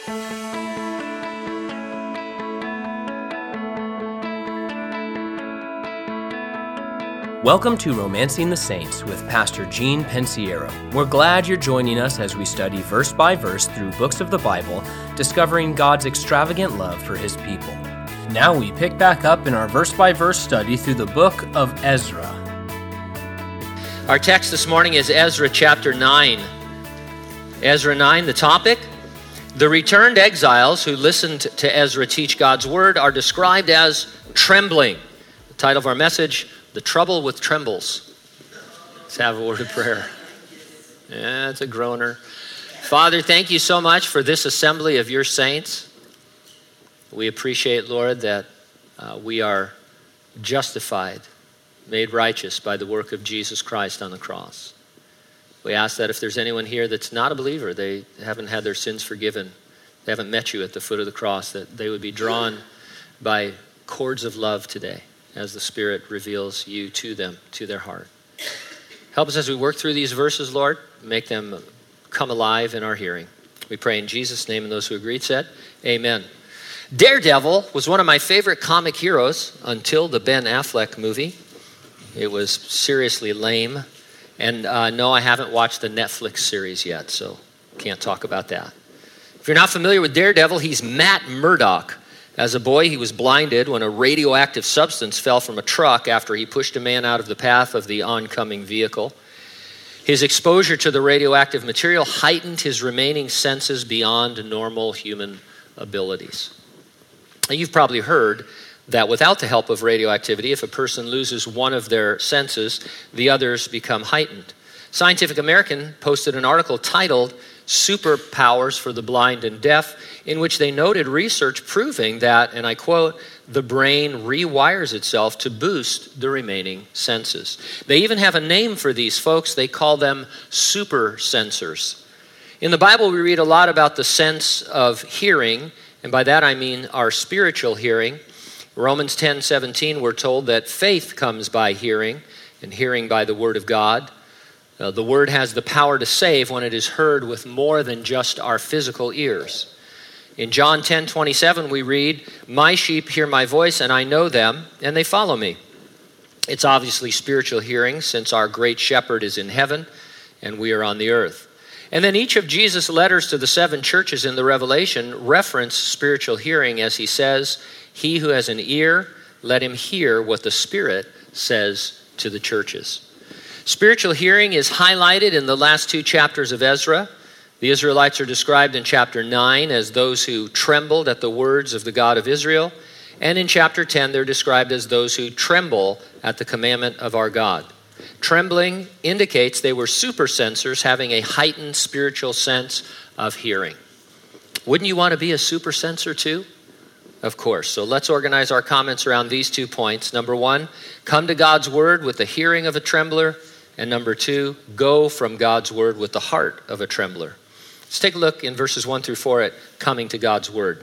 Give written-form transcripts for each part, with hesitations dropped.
Welcome to Romancing the Saints with Pastor Gene Pensiero. We're glad you're joining us as we study verse by verse through books of the Bible, discovering God's extravagant love for His people. Now we pick back up in our verse by verse study through the book of Ezra. Our text this morning is Ezra chapter 9. Ezra 9, the topic: the returned exiles who listened to Ezra teach God's word are described as trembling. The title of our message: The Trouble with Trembles. Let's have a word of prayer. Yeah, it's a groaner. Father, thank you so much for this assembly of your saints. We appreciate, Lord, that we are justified, made righteous by the work of Jesus Christ on the cross. We ask that if there's anyone here that's not a believer, they haven't had their sins forgiven, they haven't met you at the foot of the cross, that they would be drawn by cords of love today as the Spirit reveals you to them, to their heart. Help us as we work through these verses, Lord. Make them come alive in our hearing. We pray in Jesus' name, and those who agreed said, Amen. Daredevil was one of my favorite comic heroes until the Ben Affleck movie. It was seriously lame. And no, I haven't watched the Netflix series yet, so can't talk about that. If you're not familiar with Daredevil, he's Matt Murdock. As a boy, he was blinded when a radioactive substance fell from a truck after he pushed a man out of the path of the oncoming vehicle. His exposure to the radioactive material heightened his remaining senses beyond normal human abilities. Now, you've probably heard that without the help of radioactivity, if a person loses one of their senses, the others become heightened. Scientific American posted an article titled Superpowers for the Blind and Deaf, in which they noted research proving that, and I quote, the brain rewires itself to boost the remaining senses. They even have a name for these folks. They call them super sensors. In the Bible, we read a lot about the sense of hearing, and by that I mean our spiritual hearing. Romans 10:17, we're told that faith comes by hearing, and hearing by the word of God. The word has the power to save when it is heard with more than just our physical ears. In John 10:27, we read, my sheep hear my voice, and I know them, and they follow me. It's obviously spiritual hearing, since our great shepherd is in heaven, and we are on the earth. And then each of Jesus' letters to the 7 churches in the Revelation reference spiritual hearing, as he says, he who has an ear, let him hear what the Spirit says to the churches. Spiritual hearing is highlighted in the last 2 chapters of Ezra. The Israelites are described in chapter 9 as those who trembled at the words of the God of Israel. And in chapter 10, they're described as those who tremble at the commandment of our God. Trembling indicates they were super sensors having a heightened spiritual sense of hearing. Wouldn't you want to be a super sensor too? Of course. So let's organize our comments around these 2 points. Number 1, come to God's word with the hearing of a trembler. And number 2, go from God's word with the heart of a trembler. Let's take a look in verses 1 through 4 at coming to God's word.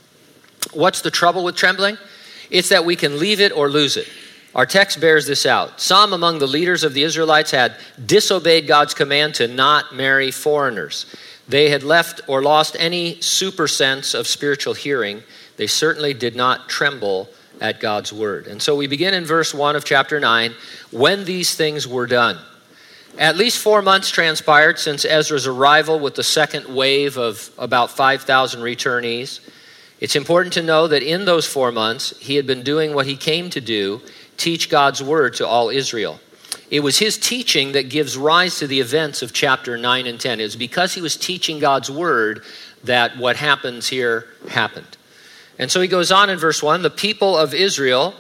What's the trouble with trembling? It's that we can leave it or lose it. Our text bears this out. Some among the leaders of the Israelites had disobeyed God's command to not marry foreigners. They had left or lost any super sense of spiritual hearing. They certainly did not tremble at God's word. And so we begin in verse 1 of chapter 9, when these things were done. At least 4 months transpired since Ezra's arrival with the second wave of about 5,000 returnees. It's important to know that in those 4 months, he had been doing what he came to do, teach God's word to all Israel. It was his teaching that gives rise to the events of chapter 9 and 10. It was because he was teaching God's word that what happens here happened. And so he goes on in verse 1, the people of Israel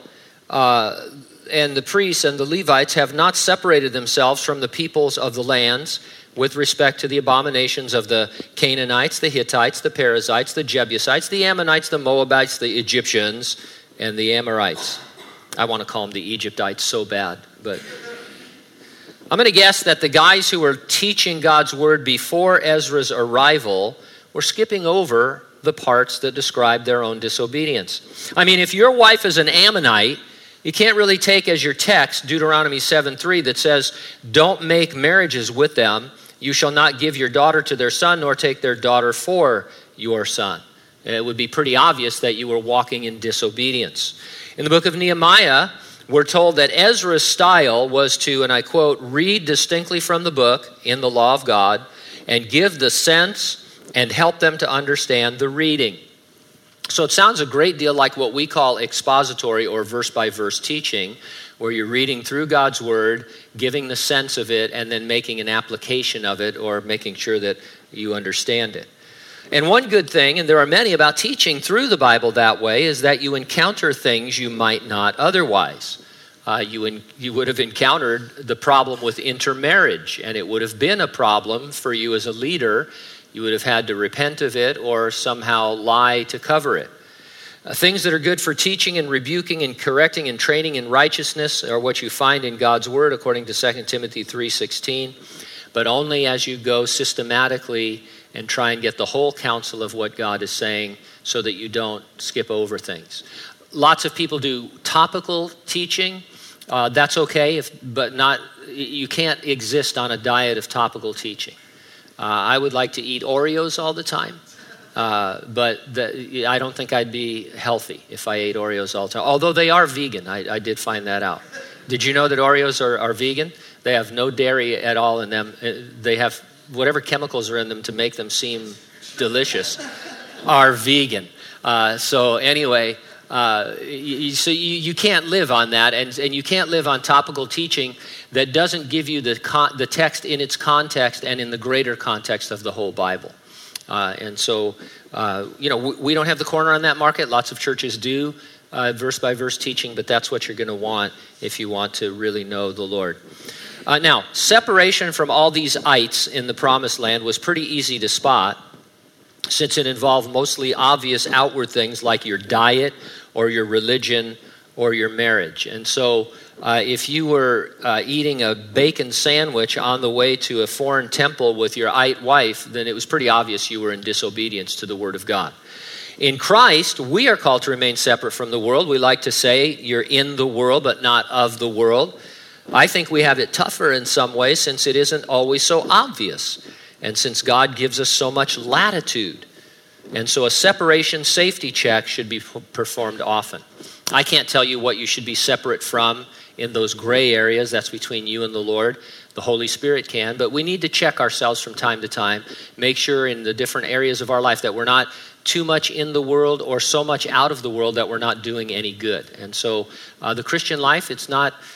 and the priests and the Levites have not separated themselves from the peoples of the lands with respect to the abominations of the Canaanites, the Hittites, the Perizzites, the Jebusites, the Ammonites, the Moabites, the Egyptians, and the Amorites. I want to call them the Egyptites so bad, but I'm going to guess that the guys who were teaching God's word before Ezra's arrival were skipping over the parts that describe their own disobedience. I mean, if your wife is an Ammonite, you can't really take as your text Deuteronomy 7:3 that says, don't make marriages with them You shall not give your daughter to their son, nor take their daughter for your son. It would be pretty obvious that you were walking in disobedience. In the book of Nehemiah, we're told that Ezra's style was to, and I quote, read distinctly from the book in the law of God and give the sense and help them to understand the reading. So it sounds a great deal like what we call expository or verse-by-verse teaching, where you're reading through God's word, giving the sense of it, and then making an application of it or making sure that you understand it. And one good thing, and there are many about teaching through the Bible that way, is that you encounter things you might not otherwise. You would have encountered the problem with intermarriage, and it would have been a problem for you as a leader. You would have had to repent of it or somehow lie to cover it. Things that are good for teaching and rebuking and correcting and training in righteousness are what you find in God's word, according to 2 Timothy 3:16, but only as you go systematically and try and get the whole counsel of what God is saying so that you don't skip over things. Lots of people do topical teaching. That's okay, but you can't exist on a diet of topical teaching. I would like to eat Oreos all the time. But I don't think I'd be healthy if I ate Oreos all the time. Although they are vegan, I did find that out. Did you know that Oreos are vegan? They have no dairy at all in them. They have whatever chemicals are in them to make them seem delicious are vegan. So anyway, you can't live on that, and you can't live on topical teaching that doesn't give you the text in its context and in the greater context of the whole Bible. And so, we don't have the corner on that market. Lots of churches do verse-by-verse teaching, but that's what you're going to want if you want to really know the Lord. Now, separation from all these ites in the Promised Land was pretty easy to spot, since it involved mostly obvious outward things like your diet or your religion or your marriage. And so if you were eating a bacon sandwich on the way to a foreign temple with your ite wife, then it was pretty obvious you were in disobedience to the Word of God. In Christ, we are called to remain separate from the world. We like to say you're in the world, but not of the world. I think we have it tougher in some ways since it isn't always so obvious, and since God gives us so much latitude. And so a separation safety check should be performed often. I can't tell you what you should be separate from in those gray areas. That's between you and the Lord. The Holy Spirit can, but we need to check ourselves from time to time, make sure in the different areas of our life that we're not too much in the world or so much out of the world that we're not doing any good. And so the Christian life, it's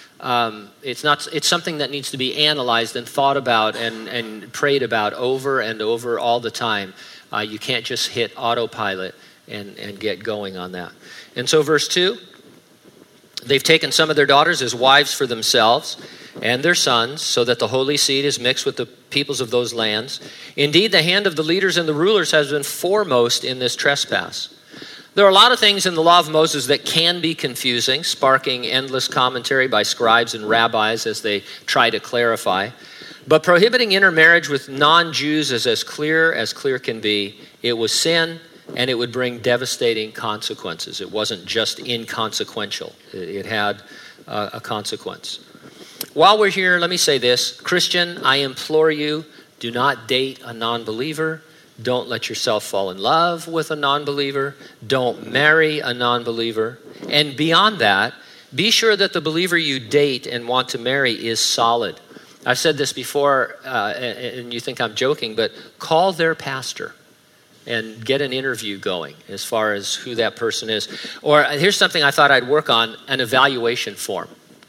something that needs to be analyzed and thought about and prayed about over and over all the time. You can't just hit autopilot and get going on that. And so verse 2, they've taken some of their daughters as wives for themselves and their sons, so that the holy seed is mixed with the peoples of those lands. Indeed, the hand of the leaders and the rulers has been foremost in this trespass. There are a lot of things in the law of Moses that can be confusing, sparking endless commentary by scribes and rabbis as they try to clarify. But prohibiting intermarriage with non-Jews is as clear can be. It was sin, and it would bring devastating consequences. It wasn't just inconsequential. It had a consequence. While we're here, let me say this. Christian, I implore you, do not date a non-believer. Don't let yourself fall in love with a non-believer. Don't marry a non-believer. And beyond that, be sure that the believer you date and want to marry is solid. I've said this before, and you think I'm joking, but call their pastor and get an interview going as far as who that person is. Or here's something I thought I'd work on, an evaluation form.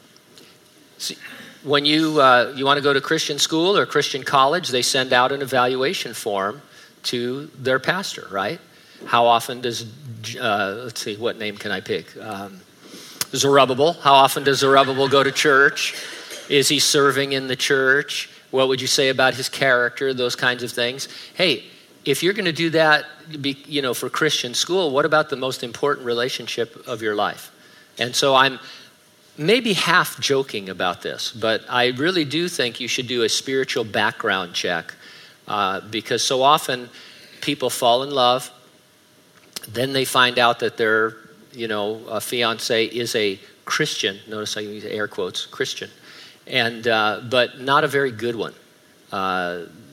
See, when you want to go to Christian school or Christian college, they send out an evaluation form to their pastor, right? How often does, let's see, what name can I pick? Zerubbabel. How often does Zerubbabel go to church? Is he serving in the church? What would you say about his character? Those kinds of things. Hey, if you're going to do that, for Christian school, what about the most important relationship of your life? And so I'm maybe half joking about this, but I really do think you should do a spiritual background check because so often people fall in love, then they find out that their, a fiance is a Christian. Notice I use air quotes, Christian, and but not a very good one.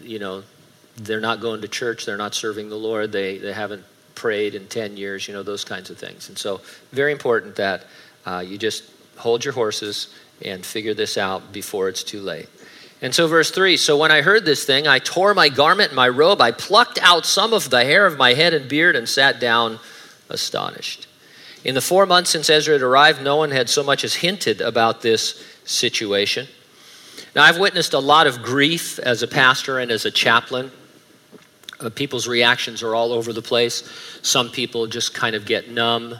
they're not going to church, they're not serving the Lord, they haven't prayed in 10 years, those kinds of things. And so very important that you just hold your horses and figure this out before it's too late. And so verse 3, so when I heard this thing, I tore my garment and my robe, I plucked out some of the hair of my head and beard and sat down astonished. In the 4 months since Ezra had arrived, no one had so much as hinted about this situation. Now, I've witnessed a lot of grief as a pastor and as a chaplain. People's reactions are all over the place. Some people just kind of get numb,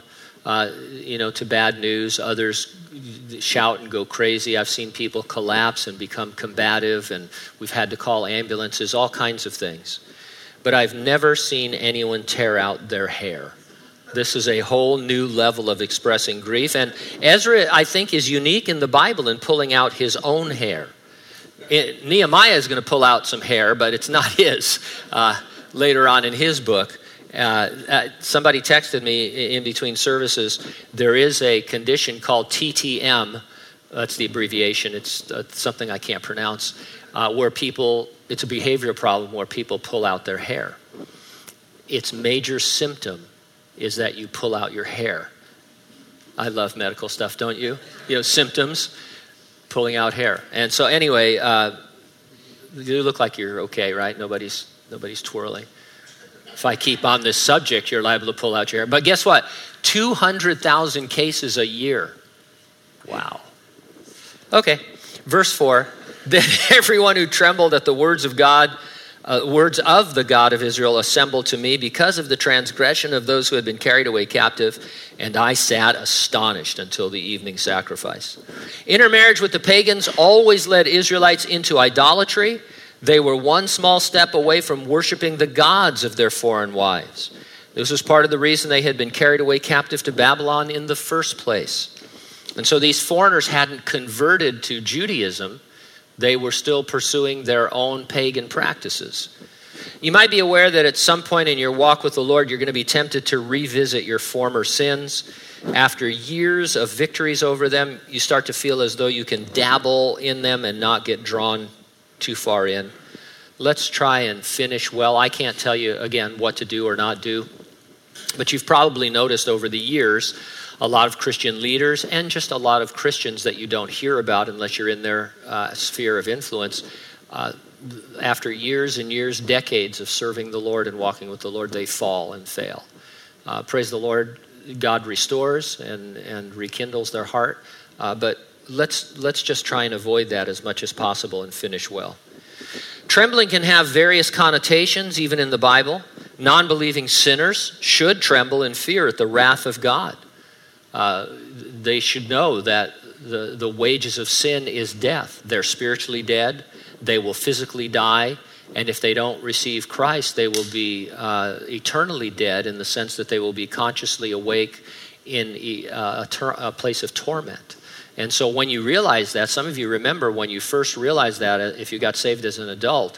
to bad news. Others shout and go crazy. I've seen people collapse and become combative, and we've had to call ambulances, all kinds of things. But I've never seen anyone tear out their hair. This is a whole new level of expressing grief. And Ezra, I think, is unique in the Bible in pulling out his own hair. Nehemiah is going to pull out some hair, but it's not his. Later on in his book, somebody texted me in between services, there is a condition called TTM. That's the abbreviation. It's something I can't pronounce, where it's a behavioral problem where people pull out their hair. Its major symptom is that you pull out your hair. I love medical stuff, don't you? Symptoms, pulling out hair. And so anyway, you look like you're okay, right? Nobody's twirling. If I keep on this subject, you're liable to pull out your hair. But guess what? 200,000 cases a year. Wow. Okay, verse 4. Then everyone who trembled at the words of the God of Israel assembled to me because of the transgression of those who had been carried away captive, and I sat astonished until the evening sacrifice. Intermarriage with the pagans always led Israelites into idolatry. They were one small step away from worshiping the gods of their foreign wives. This was part of the reason they had been carried away captive to Babylon in the first place. And so these foreigners hadn't converted to Judaism. They were still pursuing their own pagan practices. You might be aware that at some point in your walk with the Lord, you're going to be tempted to revisit your former sins. After years of victories over them, you start to feel as though you can dabble in them and not get drawn too far in. Let's try and finish well. I can't tell you, again, what to do or not do. But you've probably noticed over the years, a lot of Christian leaders and just a lot of Christians that you don't hear about unless you're in their sphere of influence, after years and years, decades of serving the Lord and walking with the Lord, they fall and fail. Praise the Lord, God restores and rekindles their heart. But let's just try and avoid that as much as possible and finish well. Trembling can have various connotations, even in the Bible. Non-believing sinners should tremble in fear at the wrath of God. They should know that the wages of sin is death. They're spiritually dead. They will physically die. And if they don't receive Christ, they will be eternally dead in the sense that they will be consciously awake in a place of torment. And so when you realize that, some of you remember when you first realized that, if you got saved as an adult,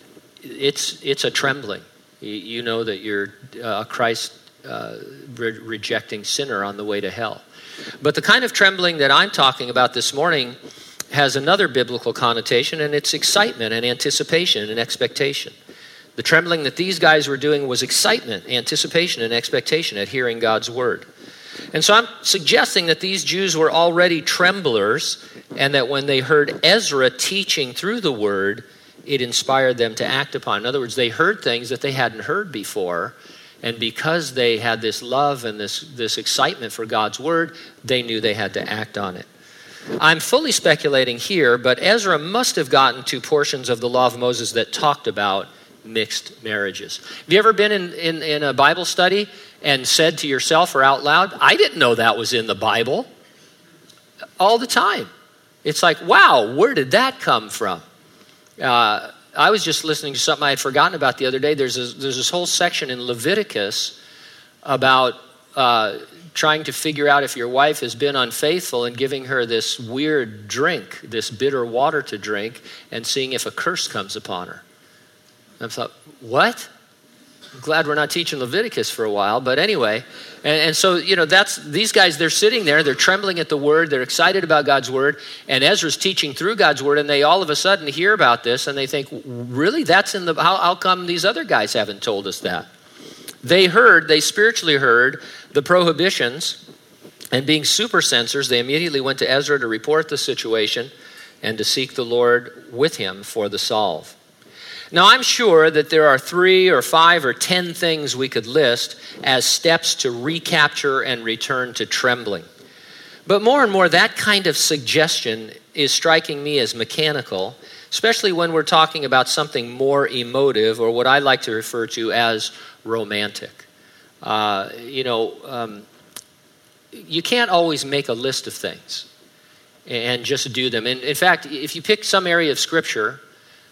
it's a trembling. You know that you're a Christ rejecting sinner on the way to hell. But the kind of trembling that I'm talking about this morning has another biblical connotation, and it's excitement and anticipation and expectation. The trembling that these guys were doing was excitement, anticipation, and expectation at hearing God's word. And so I'm suggesting that these Jews were already tremblers, and that when they heard Ezra teaching through the word, it inspired them to act upon. In other words, they heard things that they hadn't heard before, and because they had this love and this excitement for God's word, they knew they had to act on it. I'm fully speculating here, but Ezra must have gotten to portions of the law of Moses that talked about mixed marriages. Have you ever been in a Bible study and said to yourself or out loud, I didn't know that was in the Bible? All the time. It's like, wow, where did that come from? I was just listening to something I had forgotten about the other day. There's this whole section in Leviticus about trying to figure out if your wife has been unfaithful and giving her this weird drink, this bitter water to drink, and seeing if a curse comes upon her. And I thought, what? glad we're not teaching Leviticus for a while, but anyway. And so, these guys, they're sitting there, they're trembling at the word, they're excited about God's word, and Ezra's teaching through God's word, and they all of a sudden hear about this, and they think, really, that's in the, how come these other guys haven't told us that? They spiritually heard the prohibitions, and being super censors, they immediately went to Ezra to report the situation and to seek the Lord with him for the solve. Now, I'm sure that there are 3 or 5 or 10 things we could list as steps to recapture and return to trembling. But more and more, that kind of suggestion is striking me as mechanical, especially when we're talking about something more emotive, or what I like to refer to as romantic. You can't always make a list of things and just do them. And in fact, if you pick some area of Scripture,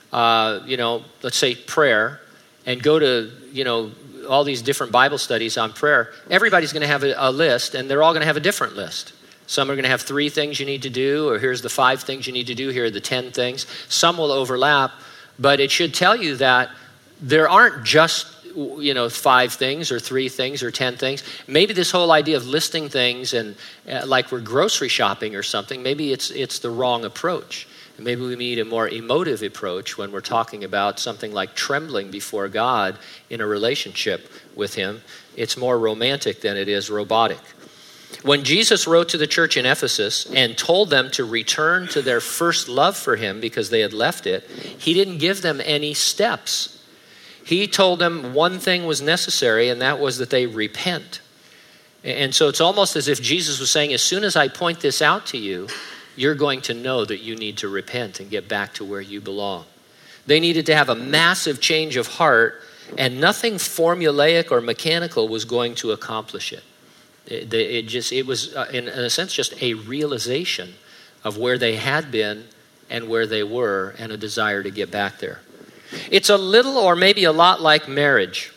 let's say prayer, and go to, all these different Bible studies on prayer, everybody's going to have a list, and they're all going to have a different list. Some are going to have 3 things you need to do, or here's the 5 things you need to do, here are the 10 things. Some will overlap, but it should tell you that there aren't just 5 things or 3 things or 10 things. Maybe this whole idea of listing things and like we're grocery shopping or something, maybe it's the wrong approach. And maybe we need a more emotive approach when we're talking about something like trembling before God in a relationship with him. It's more romantic than it is robotic. When Jesus wrote to the church in Ephesus and told them to return to their first love for him because they had left it, he didn't give them any steps. He told them one thing was necessary, and that was that they repent. And so it's almost as if Jesus was saying, as soon as I point this out to you, you're going to know that you need to repent and get back to where you belong. They needed to have a massive change of heart, and nothing formulaic or mechanical was going to accomplish it. It was, in a sense, just a realization of where they had been and where they were, and a desire to get back there. It's a little or maybe a lot like marriage.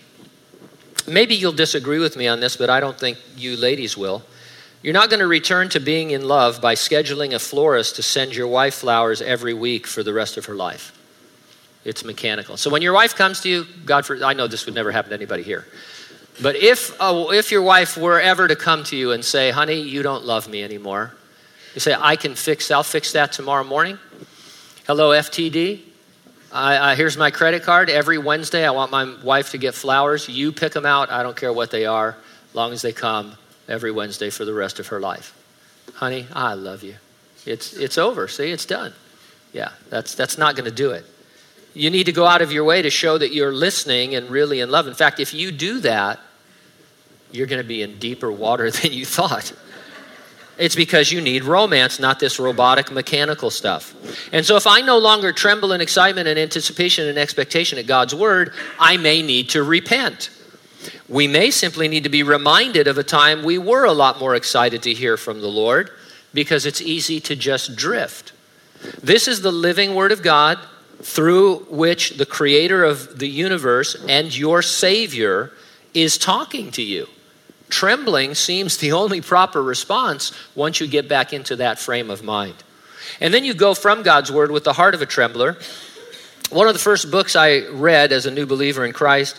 Maybe you'll disagree with me on this, but I don't think you ladies will. You're not going to return to being in love by scheduling a florist to send your wife flowers every week for the rest of her life. It's mechanical. So when your wife comes to you, I know this would never happen to anybody here, but if your wife were ever to come to you and say, honey, you don't love me anymore, you say, I'll fix that tomorrow morning. Hello, FTD. Here's my credit card. Every Wednesday, I want my wife to get flowers. You pick them out. I don't care what they are, as long as they come every Wednesday for the rest of her life. Honey, I love you. It's over. See, it's done. Yeah, that's not going to do it. You need to go out of your way to show that you're listening and really in love. In fact, if you do that, you're going to be in deeper water than you thought. It's because you need romance, not this robotic, mechanical stuff. And so if I no longer tremble in excitement and anticipation and expectation at God's word, I may need to repent. We may simply need to be reminded of a time we were a lot more excited to hear from the Lord, because it's easy to just drift. This is the living word of God, through which the creator of the universe and your Savior is talking to you. Trembling seems the only proper response once you get back into that frame of mind. And then you go from God's word with the heart of a trembler. One of the first books I read as a new believer in Christ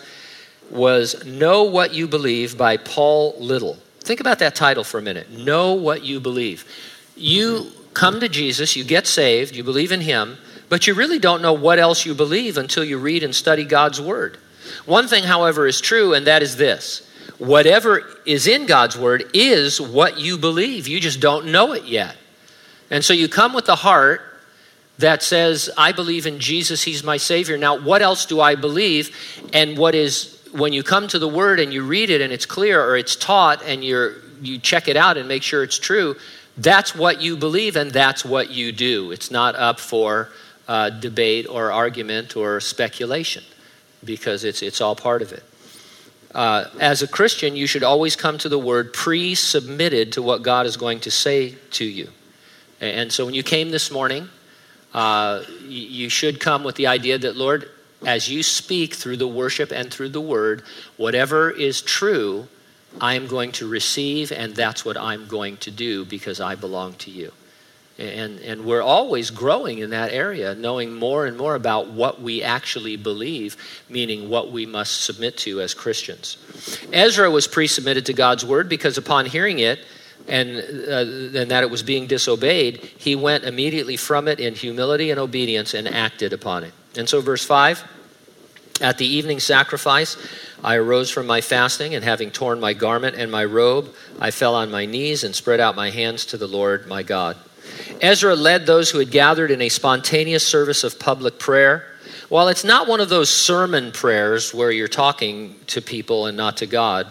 was Know What You Believe by Paul Little. Think about that title for a minute. Know What You Believe. You come to Jesus, you get saved, you believe in him, but you really don't know what else you believe until you read and study God's word. One thing, however, is true, and that is this. Whatever is in God's word is what you believe. You just don't know it yet. And so you come with the heart that says, I believe in Jesus, he's my Savior. Now, what else do I believe? And when you come to the word and you read it and it's clear, or it's taught and you check it out and make sure it's true, that's what you believe and that's what you do. It's not up for debate or argument or speculation, because it's all part of it. As a Christian, you should always come to the word pre-submitted to what God is going to say to you. And so when you came this morning, you should come with the idea that, Lord, as you speak through the worship and through the word, whatever is true, I am going to receive, and that's what I'm going to do because I belong to you. And we're always growing in that area, knowing more and more about what we actually believe, meaning what we must submit to as Christians. Ezra was pre-submitted to God's word because upon hearing it and that it was being disobeyed, he went immediately from it in humility and obedience and acted upon it. And so verse 5, at the evening sacrifice, I arose from my fasting, and having torn my garment and my robe, I fell on my knees and spread out my hands to the Lord my God. Ezra led those who had gathered in a spontaneous service of public prayer. While it's not one of those sermon prayers where you're talking to people and not to God,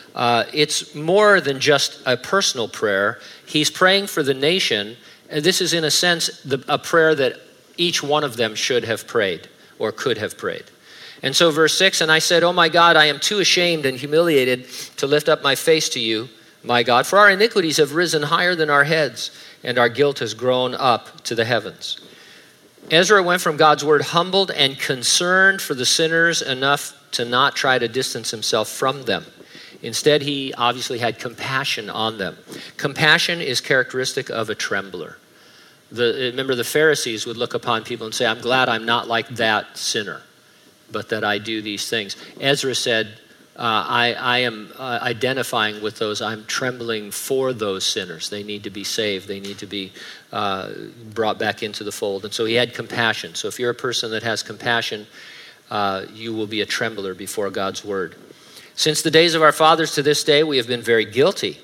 it's more than just a personal prayer. He's praying for the nation, and this is in a sense a prayer that each one of them should have prayed or could have prayed. And so verse 6, and I said, "Oh my God, I am too ashamed and humiliated to lift up my face to you, my God, for our iniquities have risen higher than our heads, and our guilt has grown up to the heavens." Ezra went from God's word humbled and concerned for the sinners enough to not try to distance himself from them. Instead, he obviously had compassion on them. Compassion is characteristic of a trembler. Remember, the Pharisees would look upon people and say, "I'm glad I'm not like that sinner, but that I do these things." Ezra said, I am identifying with those. I'm trembling for those sinners. They need to be saved. They need to be brought back into the fold. And so he had compassion. So if you're a person that has compassion, you will be a trembler before God's word. Since the days of our fathers to this day, we have been very guilty.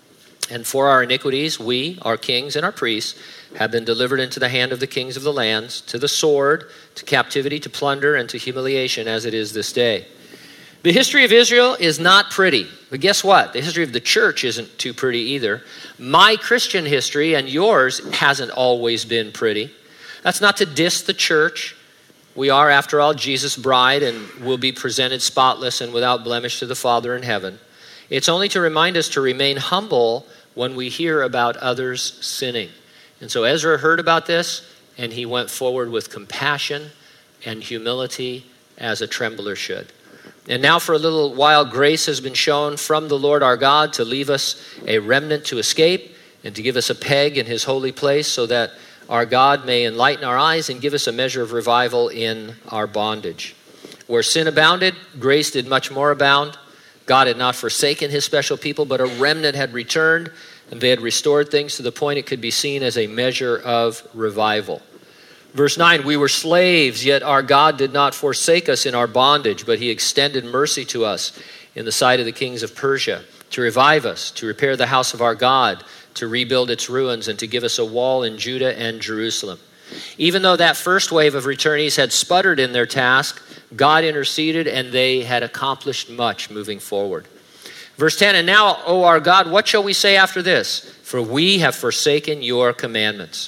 And for our iniquities, we, our kings and our priests, have been delivered into the hand of the kings of the lands, to the sword, to captivity, to plunder, and to humiliation, as it is this day. The history of Israel is not pretty, but guess what? The history of the church isn't too pretty either. My Christian history and yours hasn't always been pretty. That's not to diss the church. We are, after all, Jesus' bride and will be presented spotless and without blemish to the Father in heaven. It's only to remind us to remain humble when we hear about others sinning. And so Ezra heard about this, and he went forward with compassion and humility as a trembler should. And now for a little while, grace has been shown from the Lord our God to leave us a remnant to escape and to give us a peg in his holy place so that our God may enlighten our eyes and give us a measure of revival in our bondage. Where sin abounded, grace did much more abound. God had not forsaken his special people, but a remnant had returned, and they had restored things to the point it could be seen as a measure of revival. Verse 9, we were slaves, yet our God did not forsake us in our bondage, but he extended mercy to us in the sight of the kings of Persia, to revive us, to repair the house of our God, to rebuild its ruins, and to give us a wall in Judah and Jerusalem. Even though that first wave of returnees had sputtered in their task, God interceded, and they had accomplished much moving forward. Verse 10, and now, O our God, what shall we say after this? For we have forsaken your commandments.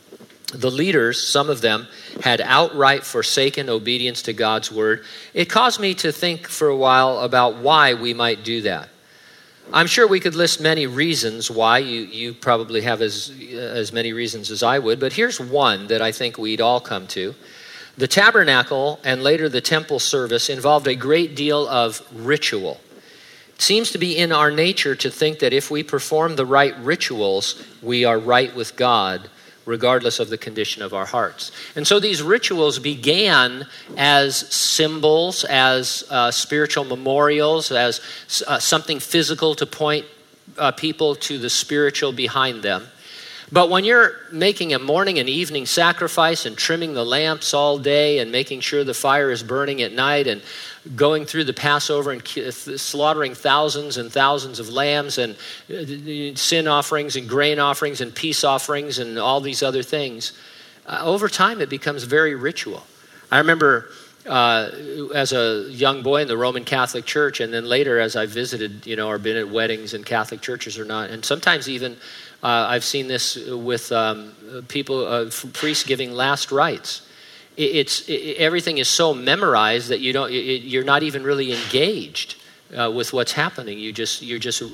The leaders, some of them, had outright forsaken obedience to God's word. It caused me to think for a while about why we might do that. I'm sure we could list many reasons why. You probably have as many reasons as I would, but here's one that I think we'd all come to. The tabernacle and later the temple service involved a great deal of ritual. It seems to be in our nature to think that if we perform the right rituals, we are right with God, regardless of the condition of our hearts. And so these rituals began as symbols, as spiritual memorials, as something physical to point people to the spiritual behind them. But when you're making a morning and evening sacrifice and trimming the lamps all day and making sure the fire is burning at night and going through the Passover and slaughtering thousands and thousands of lambs and sin offerings and grain offerings and peace offerings and all these other things, over time it becomes very ritual. I remember as a young boy in the Roman Catholic Church, and then later as I visited, or been at weddings in Catholic churches or not, and sometimes even I've seen this with people, priests giving last rites. Everything is so memorized that you're not even really engaged with what's happening. You're just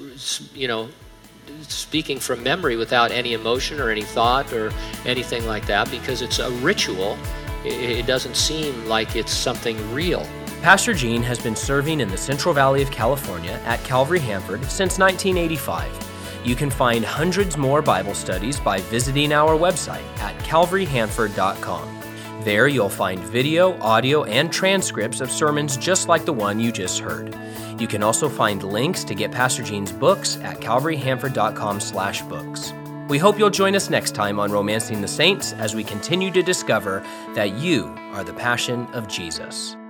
speaking from memory without any emotion or any thought or anything like that, because it's a ritual. It doesn't seem like it's something real. Pastor Gene has been serving in the Central Valley of California at Calvary Hanford since 1985. You can find hundreds more Bible studies by visiting our website at calvaryhanford.com. There you'll find video, audio, and transcripts of sermons just like the one you just heard. You can also find links to get Pastor Gene's books at calvaryhanford.com/books. We hope you'll join us next time on Romancing the Saints as we continue to discover that you are the passion of Jesus.